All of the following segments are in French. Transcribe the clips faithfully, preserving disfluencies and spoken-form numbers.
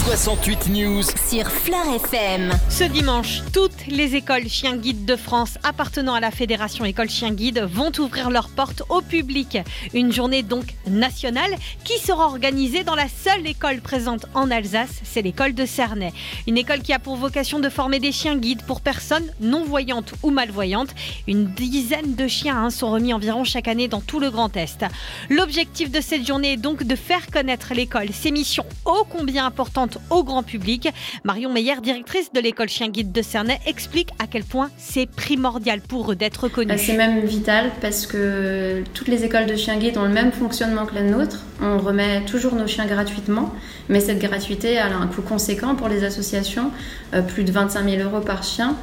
soixante-huit News sur Fleur F M. Ce dimanche, toutes les écoles chiens guides de France appartenant à la Fédération École Chien Guide vont ouvrir leurs portes au public. Une journée donc nationale qui sera organisée dans la seule école présente en Alsace, c'est l'école de Cernay. Une école qui a pour vocation de former des chiens guides pour personnes non-voyantes ou malvoyantes. Une dizaine de chiens hein, sont remis environ chaque année dans tout le Grand Est. L'objectif de cette journée est donc de faire connaître l'école, ses missions ô combien importantes au grand public. Marion Meyer, directrice de l'école Chien Guide de Cernay, explique à quel point c'est primordial pour eux d'être connus. C'est même vital parce que toutes les écoles de chiens guides ont le même fonctionnement que la nôtre. On remet toujours nos chiens gratuitement, mais cette gratuité elle a un coût conséquent pour les associations, euh, plus de vingt-cinq mille euros par chien.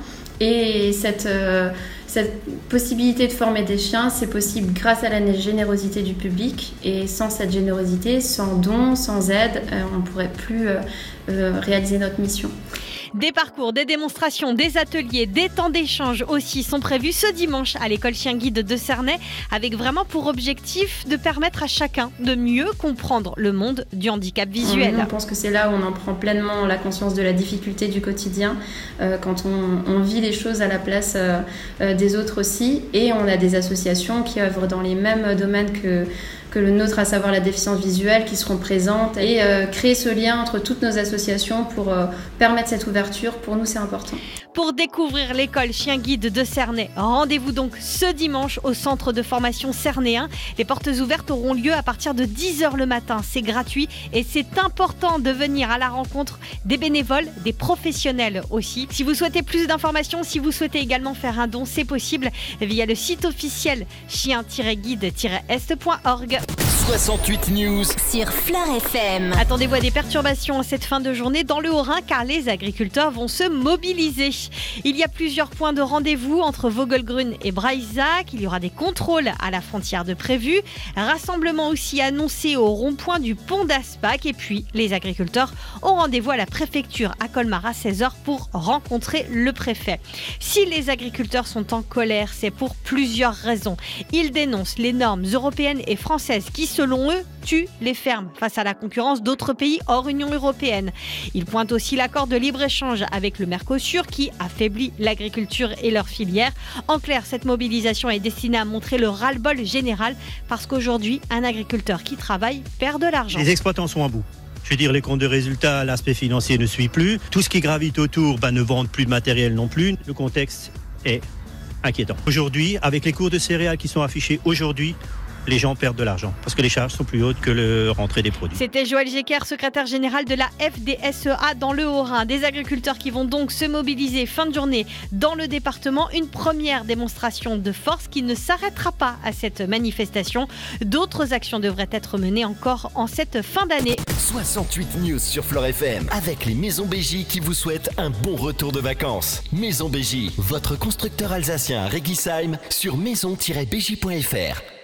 Et cette, euh, cette possibilité de former des chiens, c'est possible grâce à la générosité du public. Et sans cette générosité, sans dons, sans aide, euh, on ne pourrait plus euh, euh, réaliser notre mission. Des parcours, des démonstrations, des ateliers, des temps d'échange aussi sont prévus ce dimanche à l'école Chien Guide de Cernay, avec vraiment pour objectif de permettre à chacun de mieux comprendre le monde du handicap visuel. On pense que c'est là où on en prend pleinement la conscience de la difficulté du quotidien, euh, quand on, on vit les choses à la place euh, euh, des autres aussi. Et on a des associations qui œuvrent dans les mêmes domaines que que le nôtre, à savoir la déficience visuelle, qui seront présentes et euh, créer ce lien entre toutes nos associations pour euh, permettre cette ouverture. Pour nous, c'est important. Pour découvrir l'école Chien Guide de Cernay, rendez-vous donc ce dimanche au centre de formation cernéen. Les portes ouvertes auront lieu à partir de dix heures le matin. C'est gratuit et c'est important de venir à la rencontre des bénévoles, des professionnels aussi. Si vous souhaitez plus d'informations, si vous souhaitez également faire un don, c'est possible via le site officiel chien tiret guide tiret est point org. soixante-huit News sur Fleur F M. Attendez-vous à des perturbations en cette fin de journée dans le Haut-Rhin car les agriculteurs vont se mobiliser. Il y a plusieurs points de rendez-vous entre Vogelgrün et Breisach. Il y aura des contrôles à la frontière de prévus. Rassemblement aussi annoncé au rond-point du pont d'Aspach. Et puis, les agriculteurs ont rendez-vous à la préfecture à Colmar à seize heures pour rencontrer le préfet. Si les agriculteurs sont en colère, c'est pour plusieurs raisons. Ils dénoncent les normes européennes et françaises qui, selon eux, tuent les fermes face à la concurrence d'autres pays hors Union européenne. Ils pointent aussi l'accord de libre-échange avec le Mercosur qui affaiblit l'agriculture et leur filière. En clair, cette mobilisation est destinée à montrer le ras-le-bol général parce qu'aujourd'hui, un agriculteur qui travaille perd de l'argent. Les exploitants sont à bout. Je veux dire, les comptes de résultats, l'aspect financier ne suit plus. Tout ce qui gravite autour ben, ne vend plus de matériel non plus. Le contexte est inquiétant. Aujourd'hui, avec les cours de céréales qui sont affichés aujourd'hui, les gens perdent de l'argent parce que les charges sont plus hautes que le rentrée des produits. C'était Joël Jecker, secrétaire général de la F D S E A dans le Haut-Rhin. Des agriculteurs qui vont donc se mobiliser fin de journée dans le département. Une première démonstration de force qui ne s'arrêtera pas à cette manifestation. D'autres actions devraient être menées encore en cette fin d'année. soixante-huit News sur Fleur F M avec les Maisons B J qui vous souhaitent un bon retour de vacances. Maison B J, votre constructeur alsacien à Réguisheim sur maison tiret b j point f r.